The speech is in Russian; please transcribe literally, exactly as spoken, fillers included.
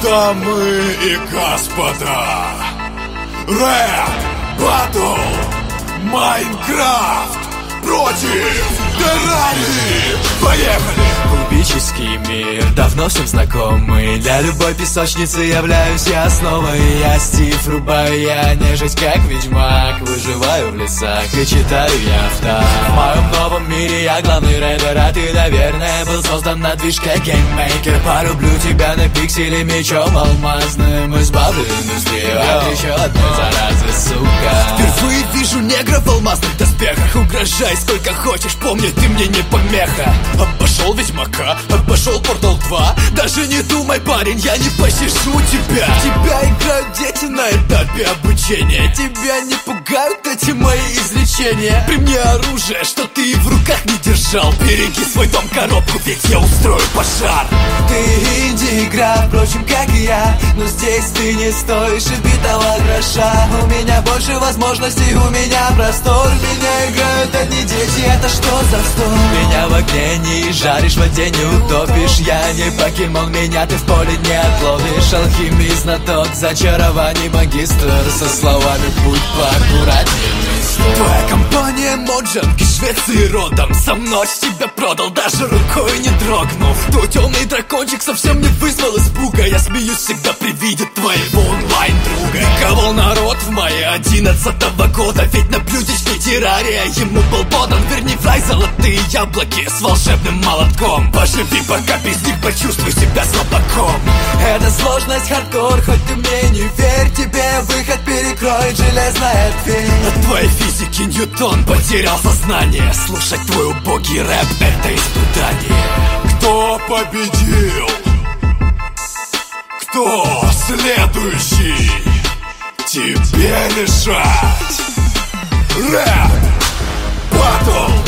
Дамы и господа, Рэп Баттл Майнкрафт против Террарии. Поехали! Кубический мир, давно всем знакомый. Для любой песочницы являюсь я снова. И я Стив, рубаю я нежить как ведьмак. Выживаю в лесах и читаю я автор. В моем новом мире я главный рейдер, а ты, наверное, был создан на движке гейммейкер. Полюблю тебя на пиксели мечом алмазным. Избавлю индустрию от еще одной заразы, сука. Впервые вижу негра в алмазных доспехах. Угрожай сколько хочешь, помни, ты мне не помеха. Обошел Ведьмака, обошел Портал два. Даже не думай, парень, я не пощажу тебя. Тебя играют дети на этапе обучения. Тебя не пугают эти мои изречения. При мне оружие, что ты и в руках не держал. Береги свой дом, коробку, ведь я устрою пожар. Ты инди-игра, впрочем, как и я. Но здесь ты не стоишь и битого гроша. У меня больше возможностей, у меня простор. Меня играют одни дети, это что за вздор? Меня в огне не жаришь, в воде не утопишь. Я не покемон, меня ты в поле не отловишь. Алхимии знаток, зачарований магистр. Со словами будь поаккуратнее, мистер. Твоя компания Моджанг из Швеции родом. Со мной тебя продал, даже рукой не дрогнув. Твой темный дракончик совсем не вызвал испуга. Я смеюсь всегда при виде твоего онлайн-друга. Ликовал народ в мае одиннадцатого года. Ведь на блюдечке террария ему был подан. Верни в рай золотые яблоки с волшебным молотком. Поживи, пока без них почувствуй себя слабаком. Это сложность, хардкор, хоть ты мне не верь. Тебе выход перекроет железная дверь. От твоей физики Ньютон потерял сознание. Слушать твой убогий рэп — это испытание. Кто победил? Кто следующий? Тебе решать. Рэп Баттл